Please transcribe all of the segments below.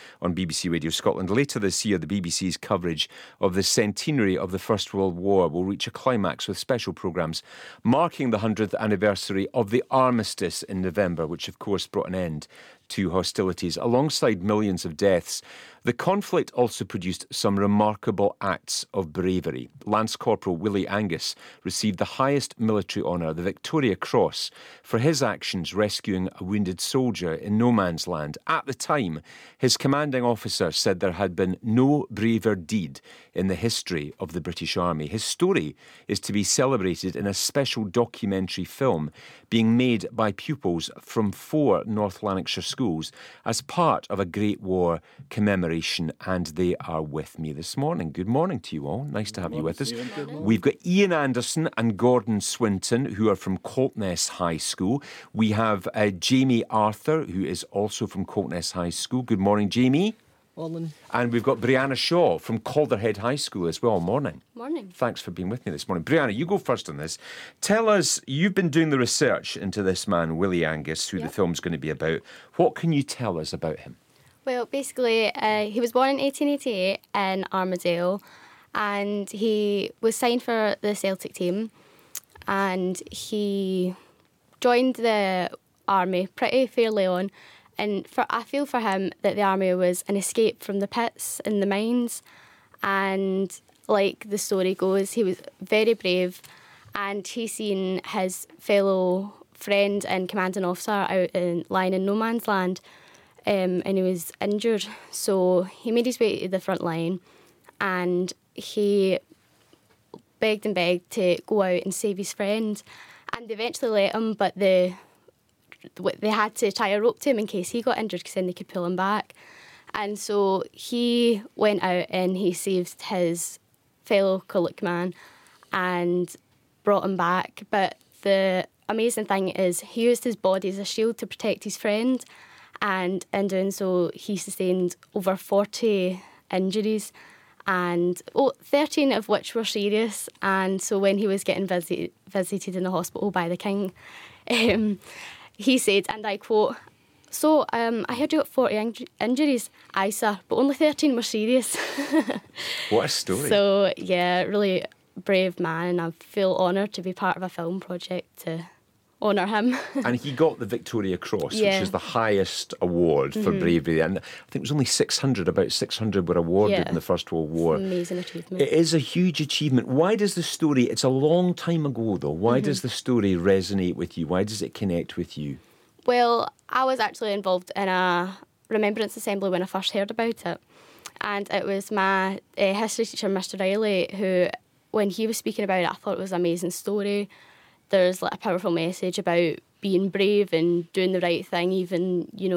on BBC Radio Scotland. Later this year, the BBC's coverage of the centenary of the First World War will reach a climax with special programmes marking the 100th anniversary of the armistice in November, which of course brought an end to hostilities. Alongside millions of deaths, the conflict also produced some remarkable acts of bravery. Lance Corporal Willie Angus received the highest military honour, the Victoria Cross, for his actions rescuing a wounded soldier in no man's land. At the time, his commanding officer said there had been no braver deed in the history of the British Army. His story is to be celebrated in a special documentary film being made by pupils from 4 North Lanarkshire schools as part of a Great War commemoration, and they are with me this morning. Good morning to you all. Nice to have you with us. We've got Ian Anderson and Gordon Swinton, who are from Coltness High School. We have Jamie Arthur, who is also from Coltness High School. Good morning, Jamie. Morning. And we've got Brianna Shaw from Calderhead High School as well. Morning. Morning. Thanks for being with me this morning. Brianna, you go first on this. Tell us, you've been doing the research into this man, Willie Angus, who the film's going to be about. What can you tell us about him? Well, basically, he was born in 1888 in Armadale, and he was signed for the Celtic team, and he joined the army pretty fairly on. And I feel for him that the army was an escape from the pits and the mines. And like the story goes, he was very brave, and he seen his fellow friend and commanding officer lying in no man's land, and he was injured. So he made his way to the front line, and he begged and begged to go out and save his friend. And they eventually let him, but they had to tie a rope to him in case he got injured, because then they could pull him back. And so he went out and he saved his fellow Columbia man and brought him back. But the amazing thing is he used his body as a shield to protect his friend, and in doing so he sustained over 40 injuries, and 13 of which were serious. And so when he was getting visited in the hospital by the King, he said, and I quote, "So, I heard you got 40 injuries." "Aye, sir, but only 13 were serious." What a story. So, yeah, really brave man, and I feel honoured to be part of a film project to honour him. And he got the Victoria Cross, which Yeah. is the highest award for bravery. And I think it was only 600, about 600 were awarded Yeah. in the First World War. It's an amazing achievement. It is a huge achievement. Why does the story, it's a long time ago though, why does the story resonate with you? Why does it connect with you? Well, I was actually involved in a remembrance assembly when I first heard about it. And it was my history teacher, Mr. Riley, who, when he was speaking about it, I thought it was an amazing story. There's like a powerful message about being brave and doing the right thing, even, he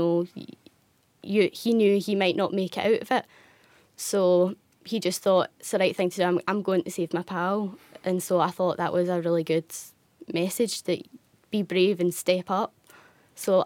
knew he might not make it out of it. So he just thought, it's the right thing to do, I'm going to save my pal. And so I thought that was a really good message, that be brave and step up. So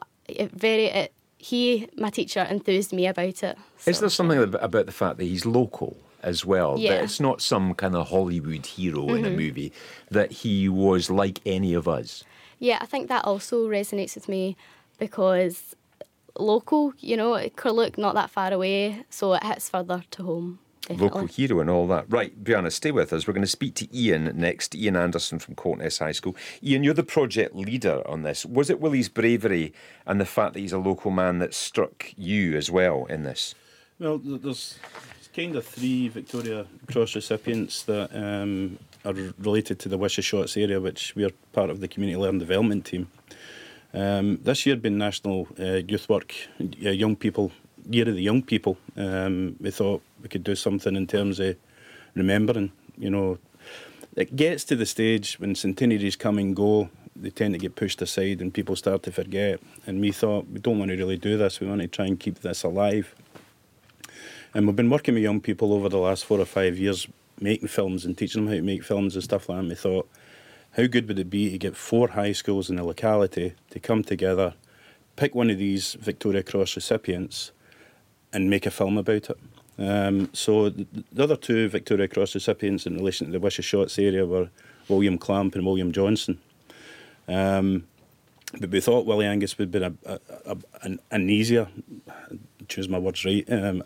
my teacher, enthused me about it. Is there something about the fact that he's local as well? Yeah. That it's not some kind of Hollywood hero in a movie, that he was like any of us? Yeah, I think that also resonates with me, because local, Curluke, not that far away, so it hits further to home. Definitely. Local hero and all that. Right, Brianna, stay with us. We're going to speak to Ian next, Ian Anderson from Coltness High School. Ian, you're the project leader on this. Was it Willie's bravery and the fact that he's a local man that struck you as well in this? Well, there's kind of 3 Victoria Cross recipients that are related to the Wishaw area, which we're part of the Community Learning Development team. This year being National Youth Work, Young People, Year of the Young People, we thought we could do something in terms of remembering. It gets to the stage when centenaries come and go, they tend to get pushed aside and people start to forget. And we thought, we don't want to really do this, we want to try and keep this alive. And we've been working with young people over the last 4 or 5 years, making films and teaching them how to make films and stuff like that. And we thought, how good would it be to get 4 high schools in the locality to come together, pick one of these Victoria Cross recipients and make a film about it. So the other 2 Victoria Cross recipients in relation to the Wishaw area were William Clamp and William Johnson. But we thought Willie Angus would be an easier choose my words right,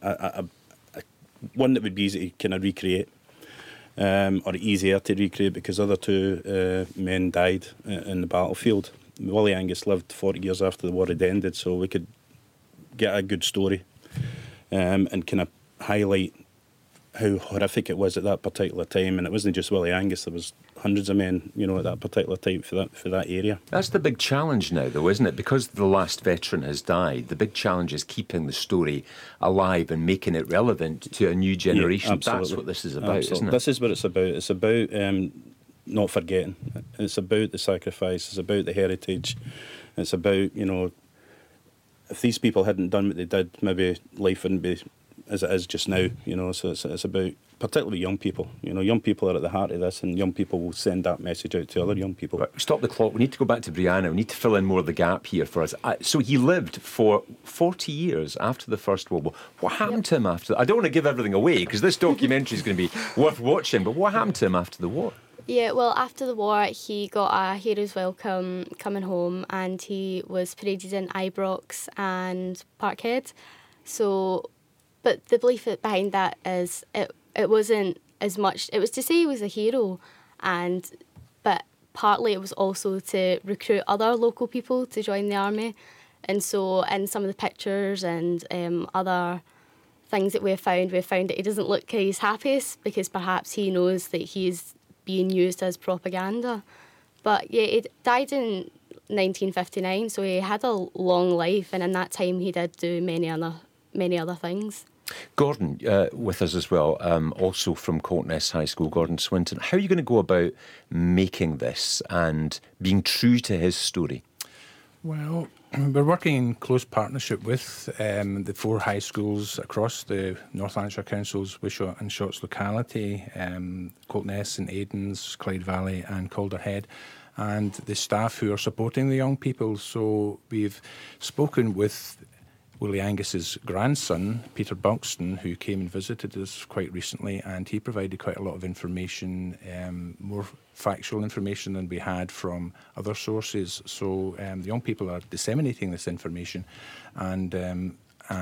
one that would be easy to kind of recreate, or easier to recreate, because other two men died in the battlefield. Willie Angus lived 40 years after the war had ended, so we could get a good story and kind of highlight how horrific it was at that particular time. And it wasn't just Willie Angus, there was hundreds of men, at that particular time for that area. That's the big challenge now, though, isn't it? Because the last veteran has died, the big challenge is keeping the story alive and making it relevant to a new generation. Yeah, that's what this is about, isn't it? This is what it's about. It's about not forgetting. It's about the sacrifice. It's about the heritage. It's about, if these people hadn't done what they did, maybe life wouldn't be as it is just now, so it's about, particularly young people. Young people are at the heart of this, and young people will send that message out to other young people. Right, stop the clock. We need to go back to Brianna. We need to fill in more of the gap here for us. So he lived for 40 years after the First World War. What happened to him after? I don't want to give everything away, because this documentary is going to be worth watching, but what happened to him after the war? Yeah, well, after the war, he got a hero's welcome coming home, and he was paraded in Ibrox and Parkhead. So, but the belief behind that is it wasn't as much. It was to say he was a hero, but partly it was also to recruit other local people to join the army. And so, in some of the pictures and other things that we have found that he doesn't look his happiest, because perhaps he knows that he's being used as propaganda. But yeah, he died in 1959, so he had a long life, and in that time he did do many other things. Gordon, with us as well, also from Coltness High School, Gordon Swinton. How are you going to go about making this and being true to his story? Well, we're working in close partnership with the 4 high schools across the North Lanarkshire Council's Wishaw and Shotts locality, Coltness, St Aidan's, Clyde Valley and Calderhead, and the staff who are supporting the young people. So we've spoken with Willie Angus's grandson, Peter Buxton, who came and visited us quite recently, and he provided quite a lot of information, more factual information than we had from other sources. So the young people are disseminating this information, and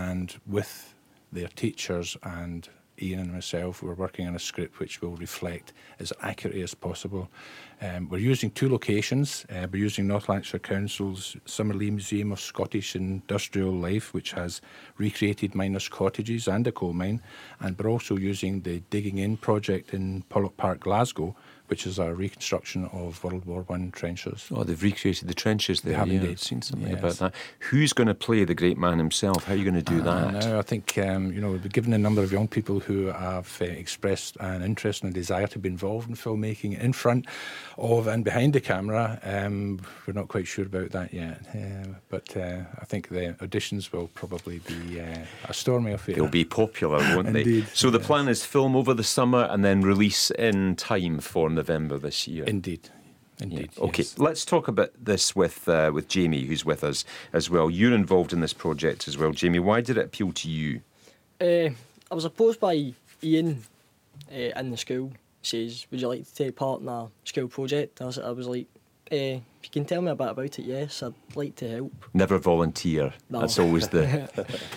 with their teachers and Ian and myself, we're working on a script which will reflect as accurately as possible. We're using 2 locations. We're using North Lanarkshire Council's Summerlee Museum of Scottish Industrial Life, which has recreated miners' cottages and a coal mine, and we're also using the Digging In project in Pollock Park, Glasgow, which is a reconstruction of World War I trenches. Oh, they've recreated the trenches there. They have indeed. I've seen something about that. Who's going to play the great man himself? How are you going to do that? I think, we've given a number of young people who have expressed an interest and a desire to be involved in filmmaking in front of and behind the camera. We're not quite sure about that yet. But I think the auditions will probably be a stormy affair. They'll be popular, won't they? Indeed. So the plan is film over the summer and then release in time for November this year. Indeed. Yeah. Okay, yes. Let's talk about this with Jamie, who's with us as well. You're involved in this project as well, Jamie. Why did it appeal to you? I was approached by Ian in the school. He says, would you like to take part in a school project? I was like, if you can tell me a bit about it, yes, I'd like to help. Never volunteer. No. That's always the...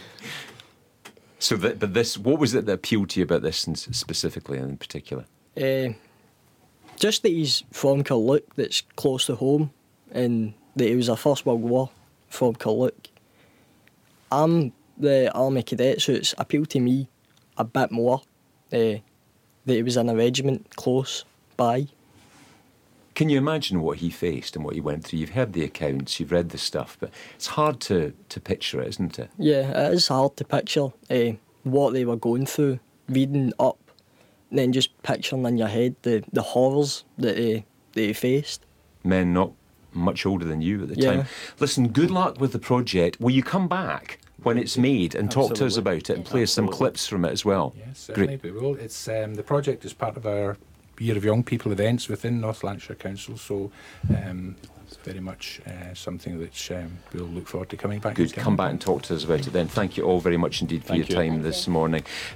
what was it that appealed to you about this specifically and in particular? Just that he's from Carluke, that's close to home, and that he was a First World War from Carluke. I'm the Army Cadet, so it's appealed to me a bit more that he was in a regiment close by. Can you imagine what he faced and what he went through? You've heard the accounts, you've read the stuff, but it's hard to picture it, isn't it? Yeah, it is hard to picture what they were going through, reading up, and then just picturing in your head the horrors that they faced. Men not much older than you at the time. Listen, good luck with the project. Will you come back when it's made and talk to us about it and play us some clips from it as well? Yes, certainly we will. It's the project is part of our Year of Young People events within North Lanarkshire Council, so it's very much something that we'll look forward to coming back. Good, come back and talk to us about it then. Thank you all very much indeed for your time this morning.